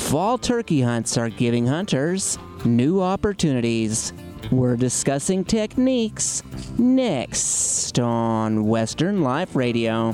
Fall turkey hunts are giving hunters new opportunities. We're discussing techniques next on Western Life Radio.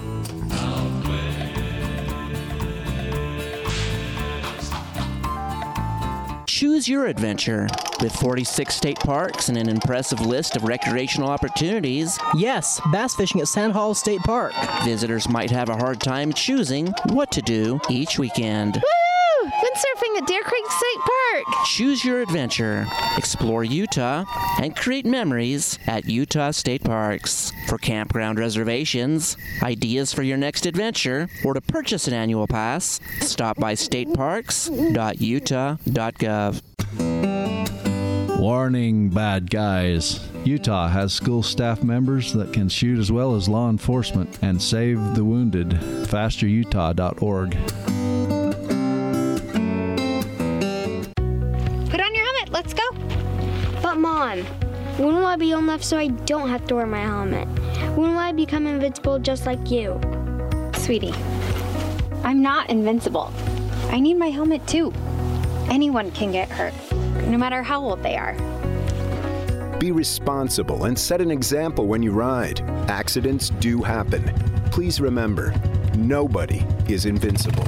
Choose your adventure. With 46 state parks and an impressive list of recreational opportunities, Yes, bass fishing at Sand Hollow State Park. visitors might have a hard time choosing what to do each weekend. Woo! Windsurfing at Deer Creek State Park. Choose your adventure. Explore Utah and create memories at Utah State Parks. For campground reservations, ideas for your next adventure, or to purchase an annual pass, stop by stateparks.utah.gov. Warning, bad guys. Utah has school staff members that can shoot as well as law enforcement and save the wounded. FasterUtah.org. Put on your helmet, let's go. But Mom, when will I be old enough so I don't have to wear my helmet? When will I become invincible just like you? Sweetie, I'm not invincible. I need my helmet too. Anyone can get hurt, no matter how old they are. Be responsible and set an example when you ride. Accidents do happen. Please remember, nobody is invincible.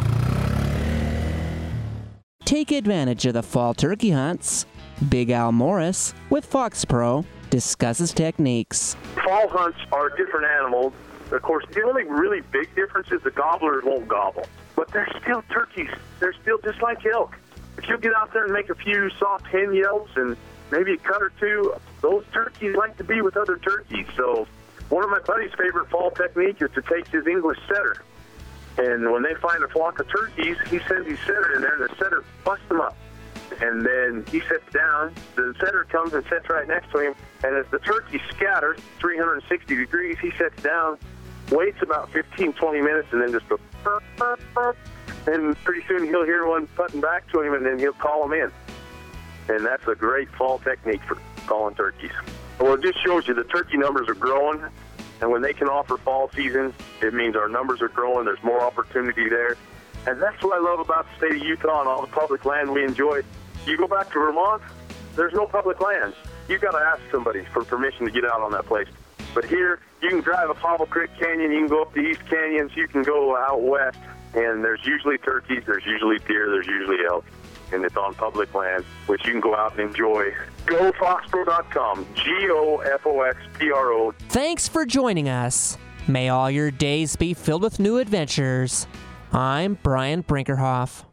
Take advantage of the fall turkey hunts. Big Al Morris with Fox Pro discusses techniques. Fall hunts are different animals. Of course, the only really big difference is the gobblers won't gobble. But they're still turkeys. They're still just like elk. If you get out there and make a few soft hen yelps and maybe a cut or two, those turkeys like to be with other turkeys. So one of my buddy's favorite fall technique is to take his English setter. And when they find a flock of turkeys, he sends his setter in there, and the setter busts them up. And then he sits down, the setter comes and sits right next to him, and as the turkey scatters 360 degrees, he sits down, waits about 15, 20 minutes, and then just goes, burp, burp, burp. And pretty soon he'll hear one putting back to him, and then he'll call them in. And that's a great fall technique for calling turkeys. Well, it just shows you the turkey numbers are growing, and when they can offer fall season, it means our numbers are growing, there's more opportunity there. And that's what I love about the state of Utah and all the public land we enjoy. You go back to Vermont, there's no public lands. You've got to ask somebody for permission to get out on that place. But here, you can drive up Hobble Creek Canyon, you can go up the East Canyons, you can go out west, and there's usually turkeys, there's usually deer, there's usually elk, and it's on public land, which you can go out and enjoy. GoFoxPro.com, GoFoxPro. Thanks for joining us. May all your days be filled with new adventures. I'm Brian Brinkerhoff.